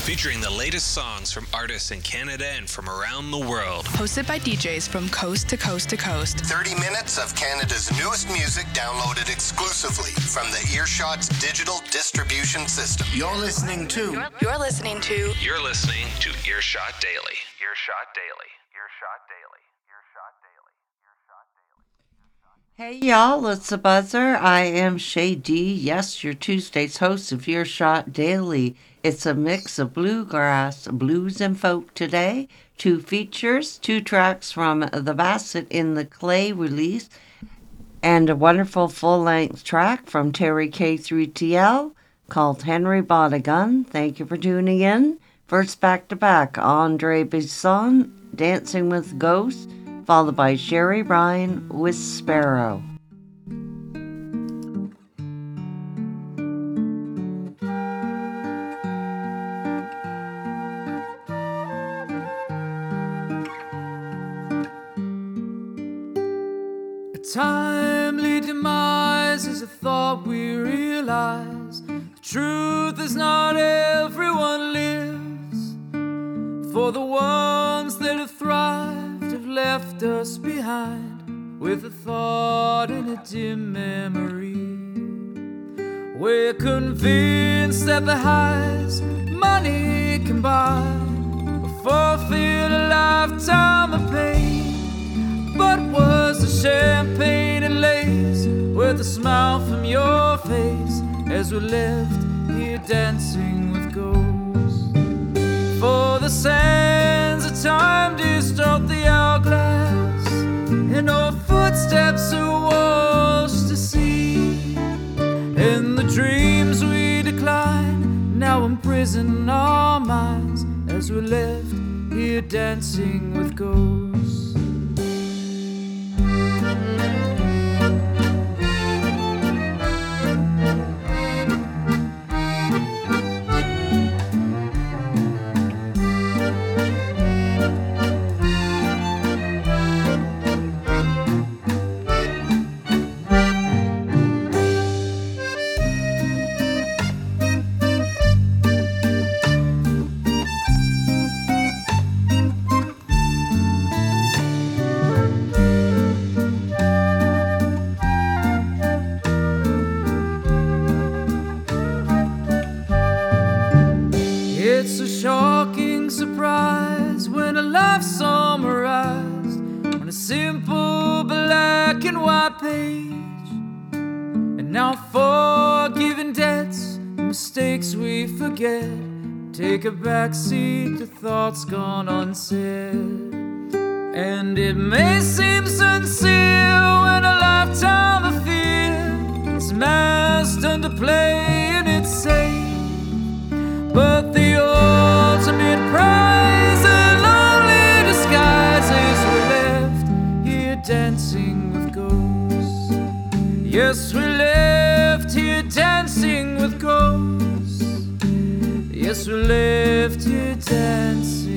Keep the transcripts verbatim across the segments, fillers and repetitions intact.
featuring the latest songs from artists in Canada and from around the world. Hosted by D Js from coast to coast to coast. thirty minutes of Canada's newest music downloaded exclusively from the Earshot's digital distribution system. You're listening to... You're, you're listening to... You're listening to Earshot Daily. Earshot Daily. Earshot Daily. Earshot Daily. Hey y'all, it's the Buzzer. I am Shay D. Yes, your Tuesday's host of Earshot Daily. It's a mix of bluegrass, blues, and folk today. Two features, two tracks from the Bassett in the Clay release, and a wonderful full-length track from Terry K three T L called Henry Bought a Gun. Thank you for tuning in. First back-to-back, Andre Bisson, Dancing with Ghosts, followed by Sherry Ryan with Sparrow. A timely demise is a thought we realize. The truth is not everyone lives. For the ones that have thrived have left us behind with a thought and a dim memory. We're convinced that the highs money can buy will forfeit a lifetime of pain. But was the champagne and lace worth a smile from your face as we're left here dancing with ghosts? For the sands of time distort the hourglass, and our footsteps are washed to sea. And the dreams we decline now imprison our minds as we're left here dancing with ghosts. It's a shocking surprise when a life summarized on a simple black and white page. And now forgiven debts, mistakes we forget, take a backseat to thoughts gone unsaid. And it may seem sincere when a lifetime of fear is masked under play and it's safe. But the ultimate prize and lonely disguises we're left here dancing with ghosts. Yes, we're left here dancing with ghosts. Yes, we're left here dancing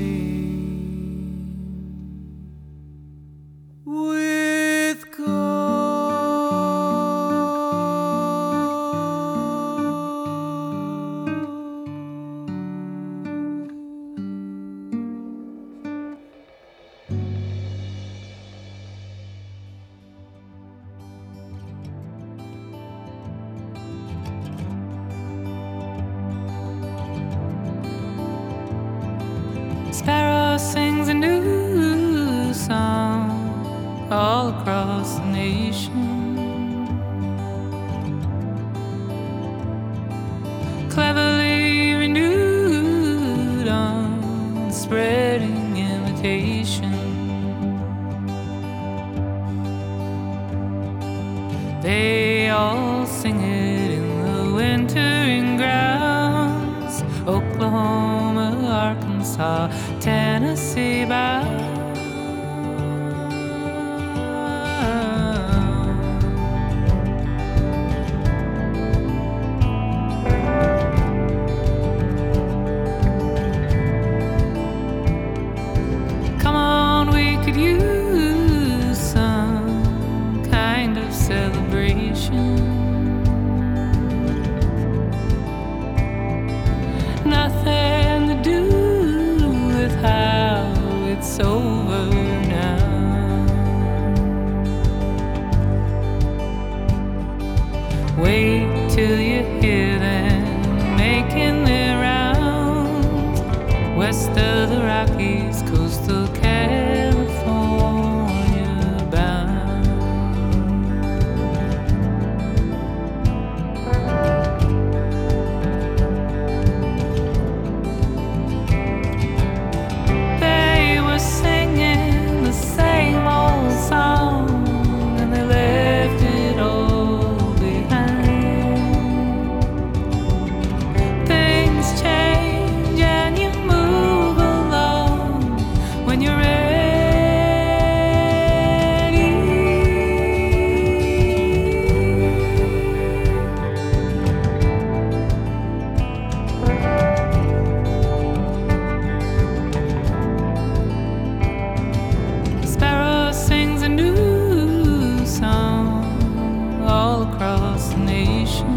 with ghosts. Sparrow sings a new song all across the nation, cleverly renewed on spreading imitation. They all sing it in the wintering grounds, Oklahoma, Arkansas, Tennessee bound. Come on, we could use some kind of celebration. Nothing to it's over now. Wait till you hear them making their rounds west of the Rockies, coastal California bound. They were singing the same old song, and they left it all behind. Things change and you move along when you're ready. The sparrow sings a new song all across the nation,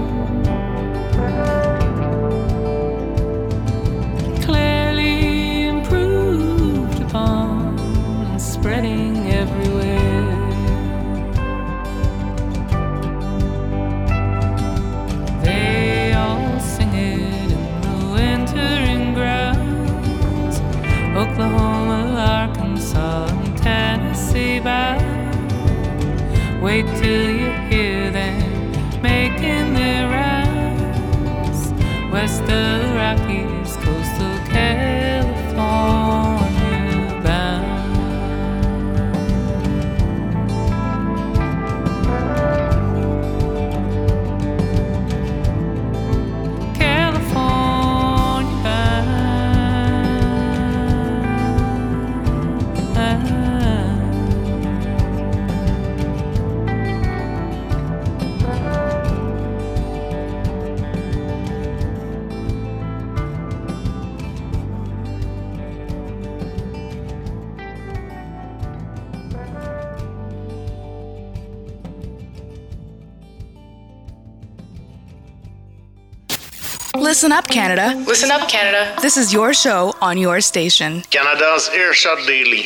clearly improved upon and spreading everywhere. They all sing it in the wintering grounds, Oklahoma, Arkansas, and Tennessee bound. Wait till you hear them making their rounds west of the Rockies, coastal California bound. California bound. Listen up, Canada. Listen up, Canada. This is your show on your station. Canada's Earshot Daily.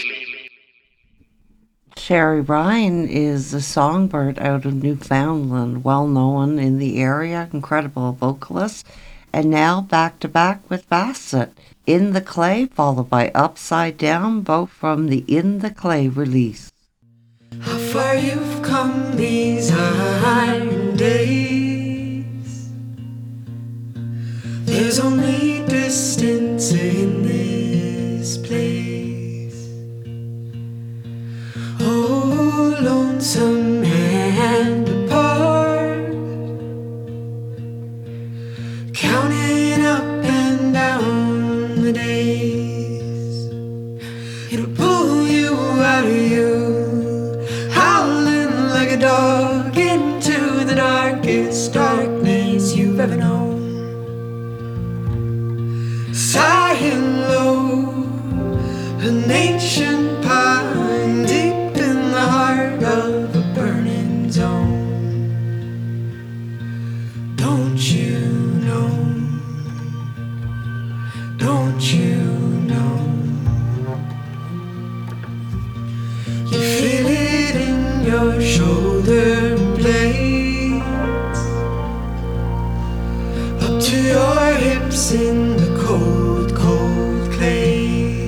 Sherry Ryan is a songbird out of Newfoundland, well known in the area, incredible vocalist, and now back to back with Bassett. In the Clay, followed by Upside Down, both from the In the Clay release. How far you've come these iron days. There's only distance in this place. Oh, lonesome and apart, counting up and down the days. It'll pull you out of you, howling like a dog into the darkest darkness you've ever known. Sighing low, an ancient pine deep in the heart of a burning zone. Don't you know? Don't you know? You feel it in your shoulder blades, up to your hips in the cold, cold clay.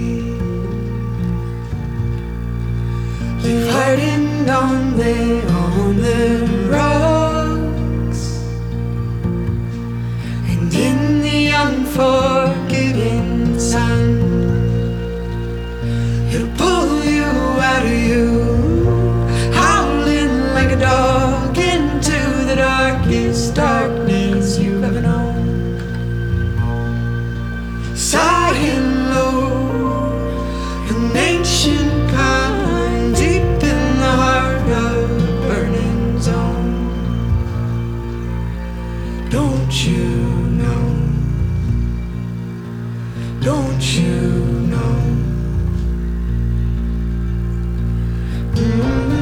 Leave hardened on the, on the rocks, and in the unforgiving sun, it'll pull you out of you, howling like a dog into the darkest darkness you've ever known. Sighing low, an ancient pine deep in the heart of a burning zone. Don't you know? Don't you know? Mm-hmm.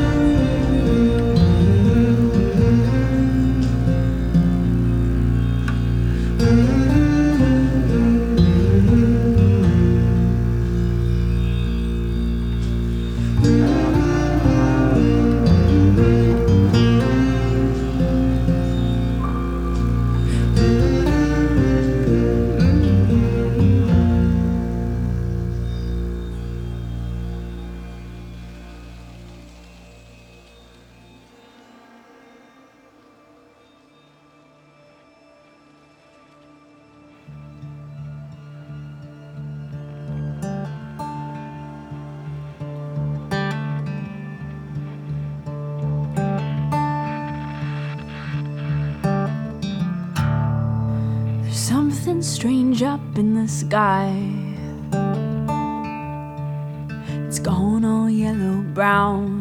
Mm-hmm. strange up in the sky. It's gone all yellow brown.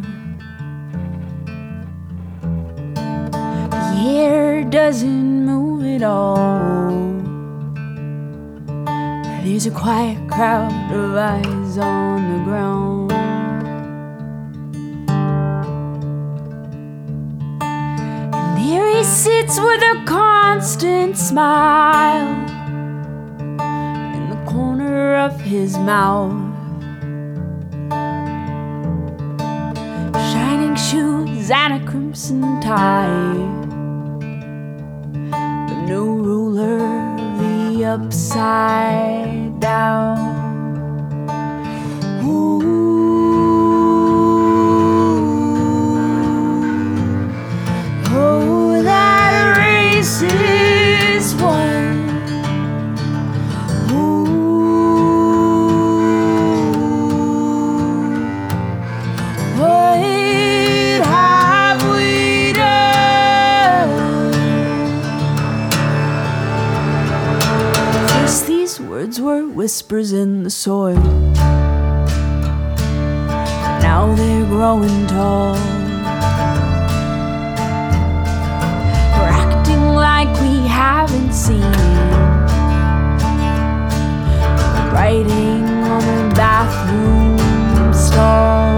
The air doesn't move at all. There's a quiet crowd of eyes on the ground. And there he sits with a constant smile in the corner of his mouth. Shining shoes and a crimson tie, but no ruler of the upside down. Ooh. Oh, that race is won. Were whispers in the soil. Now they're growing tall. We're acting like we haven't seen. Writing on the bathroom stall.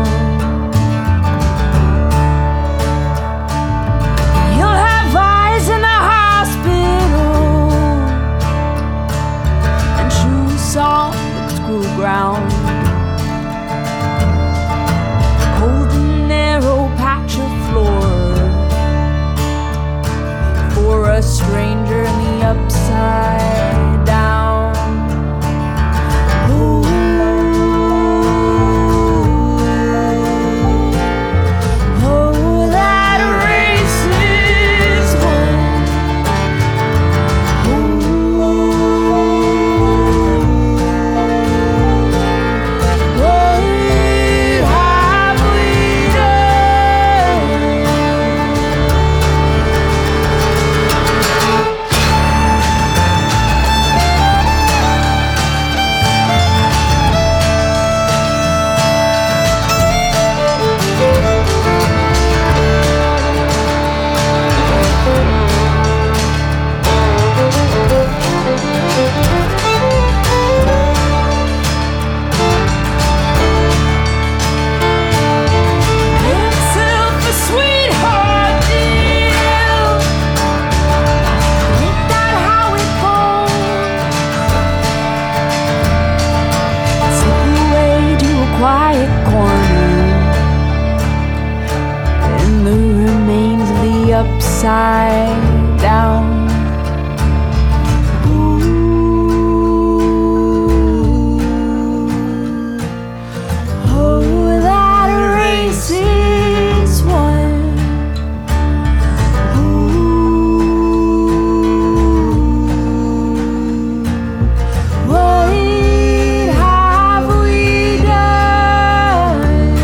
You'll have eyes in the hospital. Soft school ground, cold and narrow patch of floor for a stranger in the upside down. Ooh. Oh, that race is won. Upside down. Ooh. Oh, that race is won. Ooh. What have we done?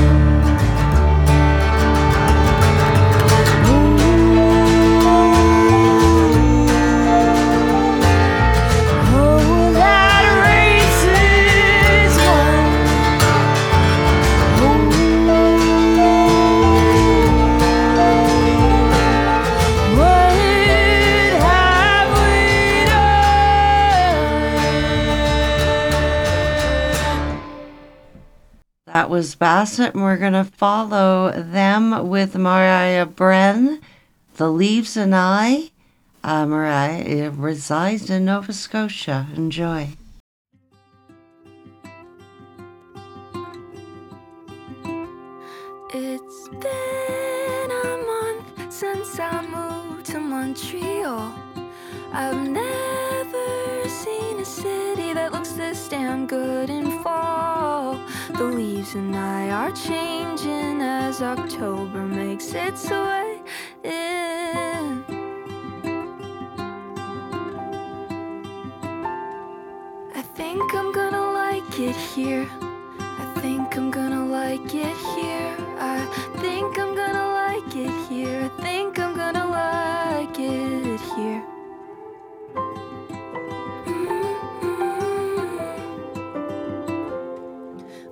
That was Bassett, and we're going to follow them with Mariah Bren, The Leaves and I. Uh, Mariah resides in Nova Scotia. Enjoy. It's been a month since I moved to Montreal. I've never seen a city that looks this damn good in fall. The leaves and I are changing as October makes its way in. I think I'm gonna like it here. I think I'm gonna like it here. I think I'm gonna like it here. I think I'm gonna like it here. Mm.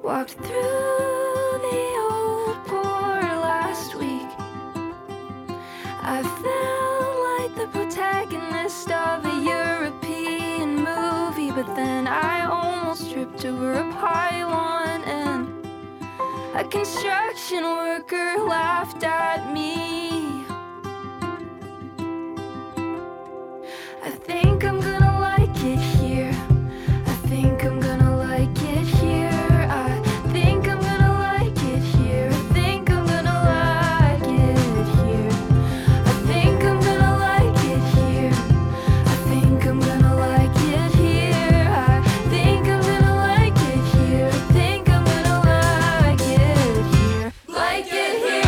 Walked through the old port last week. I felt like the protagonist of a European movie, but then I almost tripped over a pylon and a construction worker laughed at me. I think I'm gonna like it here. I think I'm gonna like it here. I think I'm gonna like it here. I think I'm gonna like it here. I think I'm gonna like it here. I think I'm gonna like it here. I think I'm gonna like it here. I think I'm gonna like it here. Like it here.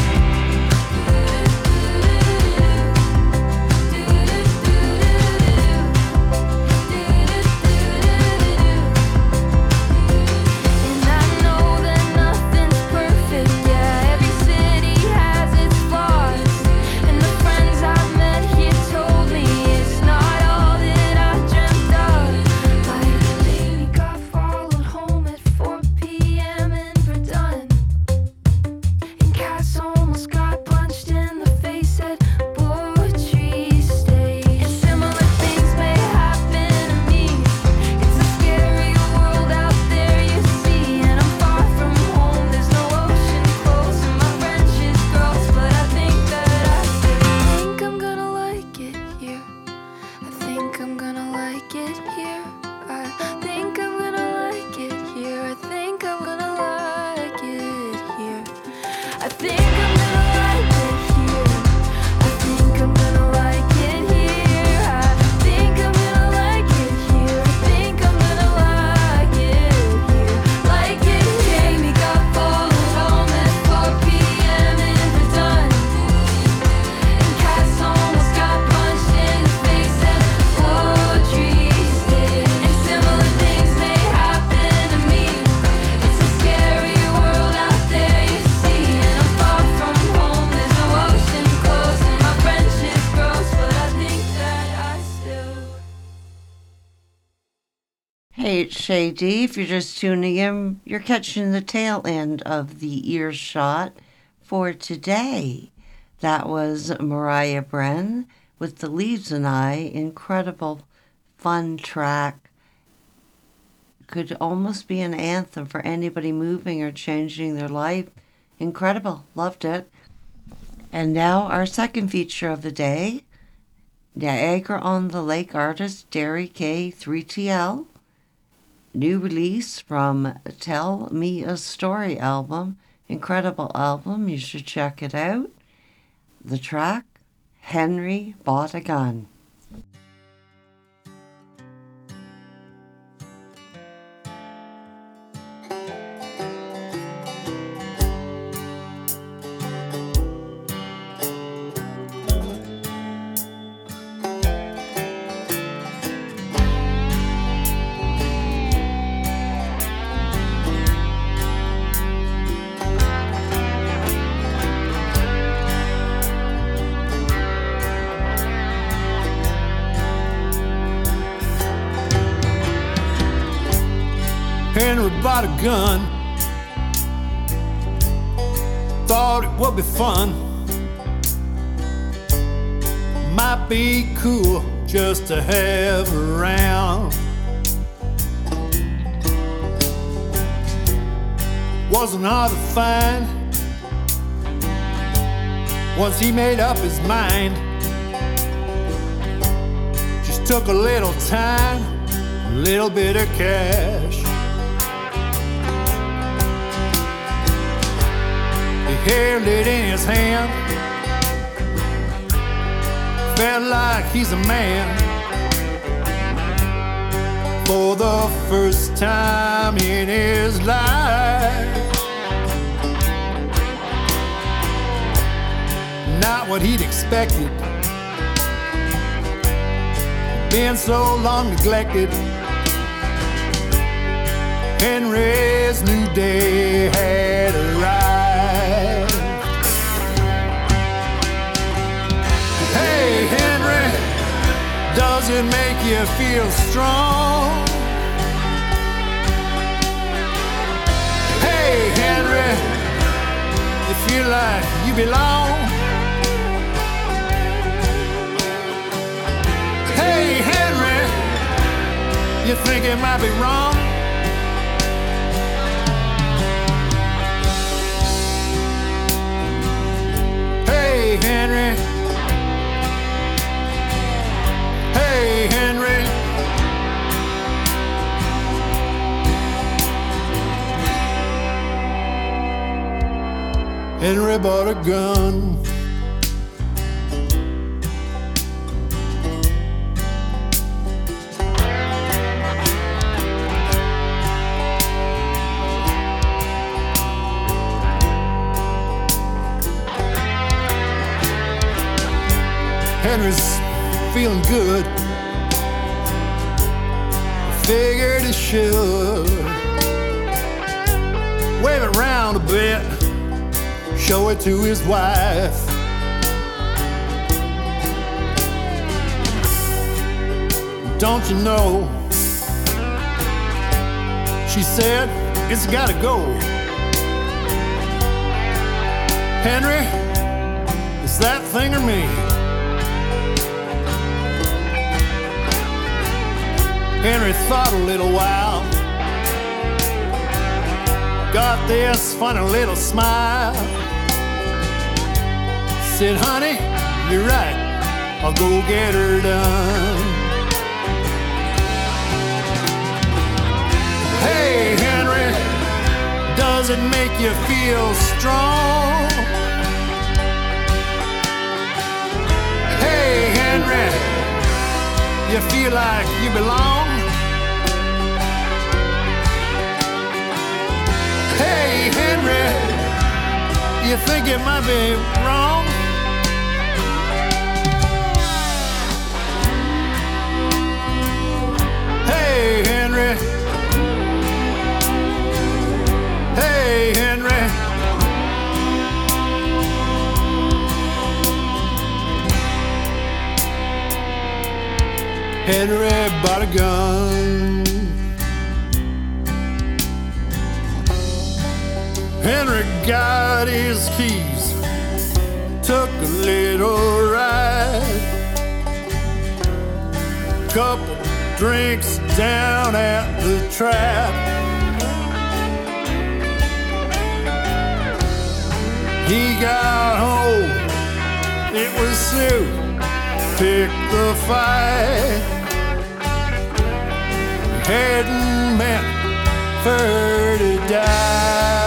And I know that nothing's perfect, yeah, every city has its flaws. And the friends I've met here told me it's not all that I dreamt of. Like Lainey got followed home at four p.m. in Verdun, and Cass almost got punched in the face at Poetry Stage. And similar things may happen to me. It's a scary world out there, you see. And I'm far from home, there's no ocean close, and my French is gross, but I think that I still think I'm gonna like it here. I think I'm gonna like it here. I think I'm gonna like it here. I think I'm gonna like it here. I think I'm gonna like it here. I think I'm gonna like it here. I think I'm gonna like it here. I think I'm gonna like it here. Like it here. Jamie got followed home at four p.m. in Verdun, and Cass almost got punched in the face at Poetry Stage. And similar things may happen to me. It's a scary world out there, you see. And I'm far from home, there's no ocean close, and my French is gross, but I think that I still. Hey, it's Shay D. If you're just tuning in, you're catching the tail end of the Earshot for today. That was Mariah Bren with The Leaves and I. Incredible, fun track. Could almost be an anthem for anybody moving or changing their life. Incredible. Loved it. And now our second feature of the day, Niagara-on-the-Lake artist Derry K three T L. New release from Tell Me a Story album. Incredible album. You should check it out. The track, Henry Bought a Gun. Henry bought a gun, thought it would be fun, might be cool just to have around. Wasn't hard to find once he made up his mind. Just took a little time, a little bit of cash. He held it in his hand, felt like he's a man. For the first time in his life, not what he'd expected, been so long neglected. Henry's new day had arrived. Hey Henry, does it make you feel strong? like you belong. Hey, Henry, you think it might be wrong? Hey, Henry. Hey, Henry. Henry bought a gun. Henry's feeling good. Figured he should wave it round a bit, show it to his wife. Don't you know, she said, it's gotta go. Henry, it's that thing or me. Henry thought a little while, got this funny little smile. Said, honey, you're right, I'll go get her done. Hey, Henry, does it make you feel strong? Hey, Henry, you feel like you belong? Hey, Henry, you think it might be wrong? Hey, Henry. Hey, Henry. Henry bought a gun. Henry got his keys, took a little ride, couple drinks down at the trap. He got home, it was Sue, picked the fight. Hadn't meant for her to die.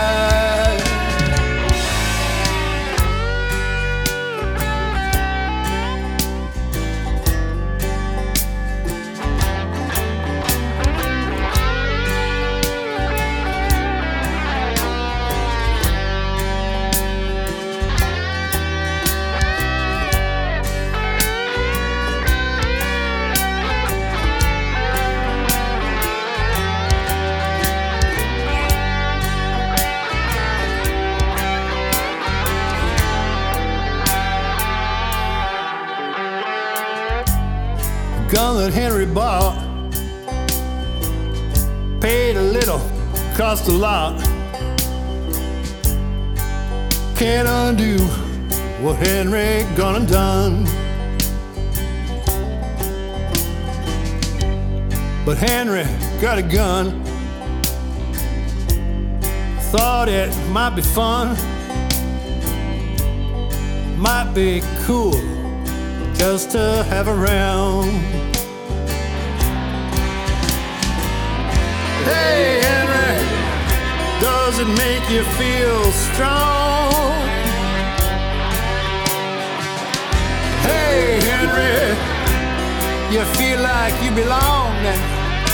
Gun that Henry bought, paid a little, cost a lot. Can't undo what Henry gone and done. But Henry got a gun, thought it might be fun, might be cool just to have around. Hey, Henry, does it make you feel strong? Hey, Henry, you feel like you belong now?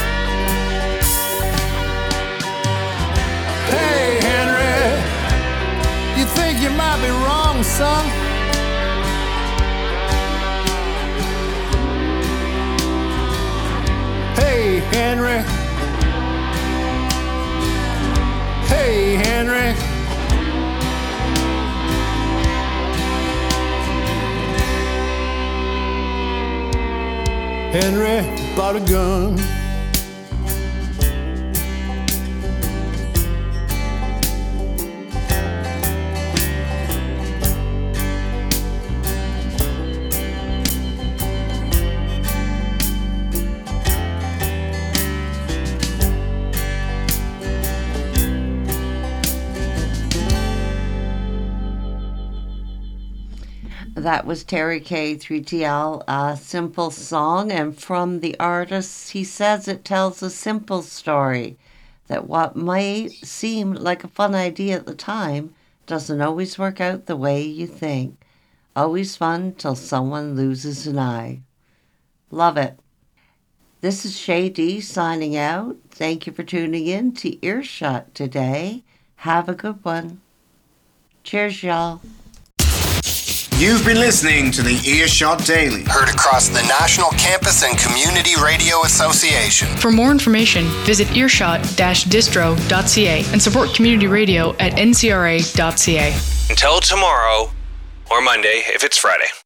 Hey, Henry, you think you might be wrong, son? Hey, Henry. Hey, Henry. Henry bought a gun. That was Terry K three T L, a simple song, and from the artist, he says it tells a simple story, that what might seem like a fun idea at the time doesn't always work out the way you think. Always fun till someone loses an eye. Love it. This is Shay D signing out. Thank you for tuning in to Earshot today. Have a good one. Cheers, y'all. You've been listening to the Earshot Daily. Heard across the National Campus and Community Radio Association. For more information, visit earshot dash distro dot c a and support community radio at n c r a dot c a. Until tomorrow, or Monday if it's Friday.